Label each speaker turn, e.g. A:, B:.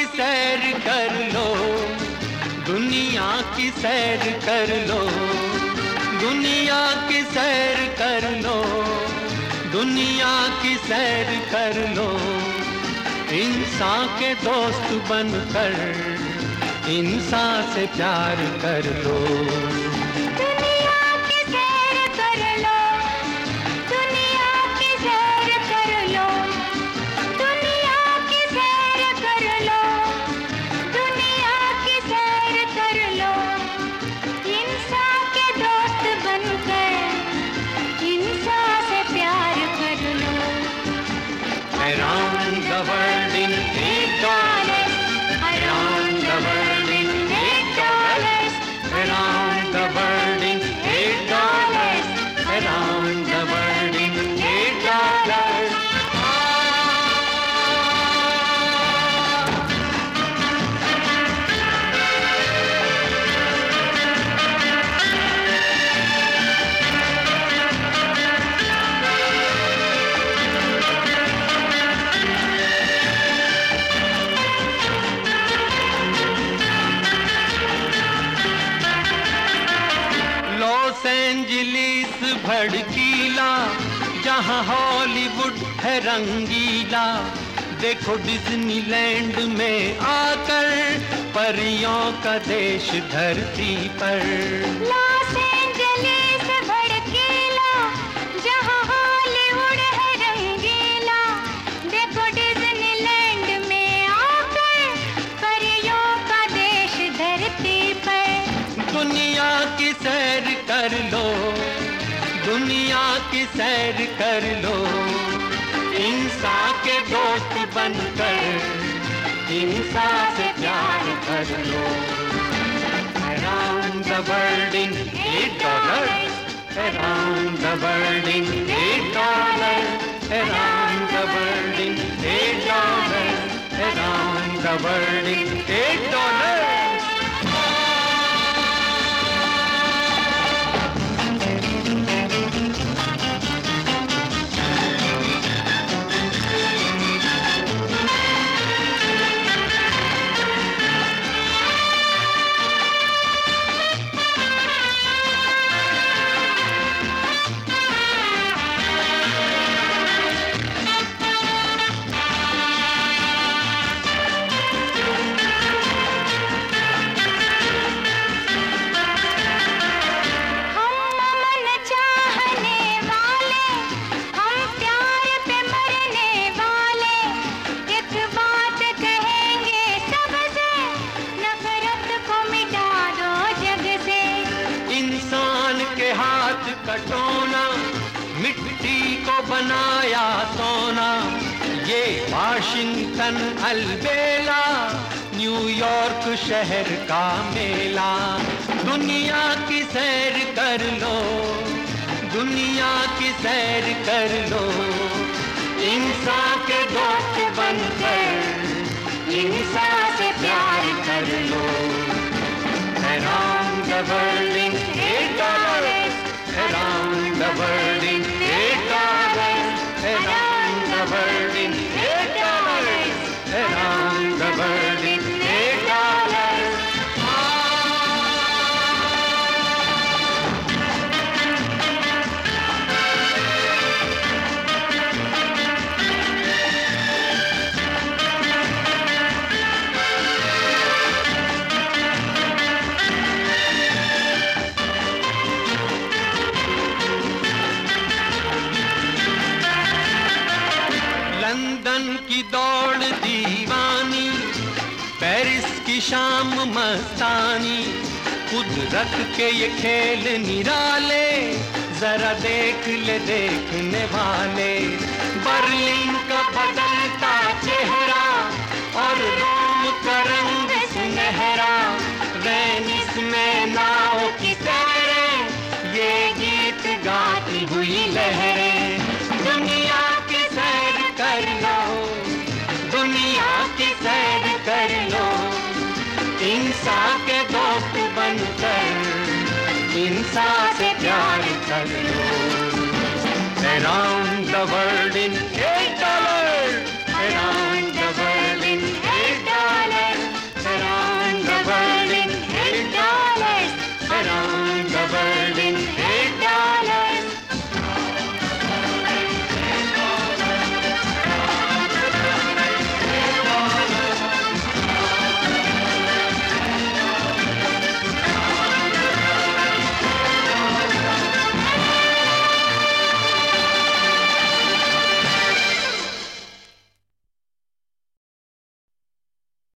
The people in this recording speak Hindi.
A: की सैर कर लो, दुनिया की सैर कर लो, दुनिया की सैर कर लो, दुनिया की सैर कर लो। इंसान के दोस्त बनकर इंसान से प्यार कर लो। Around the world in $8, around the world in $8, around the world in $8, around the world in $8. Los Angeles भड़कीला, जहां हॉलीवुड है रंगीला। देखो डिज्नीलैंड में आकर परियों का देश धरती पर।
B: लॉस एंजलिस भड़कीला, जहां हॉलीवुड है रंगीला। देखो डिज्नीलैंड में आकर परियों का देश धरती पर।
A: दुनिया की सैर कर लो, दुनिया की सैर कर लो। इंसान के दोस्त बनकर इंसान से प्यार कर लो। Around the world in $8, around the world in $8, around the world in $8, around the world in $8. कटोना मिट्टी को बनाया सोना। ये वाशिंगटन अलबेला, न्यूयॉर्क शहर का मेला। दुनिया की सैर कर लो, दुनिया की सैर कर लो। इंसान के दोस्त बनकर इंसान से प्यार कर लो। Around the world in $8, around the world in $8, around the world in $8, around the world in $8. London की दौड़ दीवानी, पेरिस की शाम मस्तानी। कुदरत के ये खेल निराले, जरा देख ले देखने वाले। बर्लिन का बदलता चेहरा और रोम का रंग सुनहरा। वेनिस में नाव की सैरें, ये गीत गाती हुई लहरें। दुनिया की सैर कर लो, दुनिया की सैर कर लो। इंसान के दोस्त बनकर इंसान से प्यार कर लो। Around the world in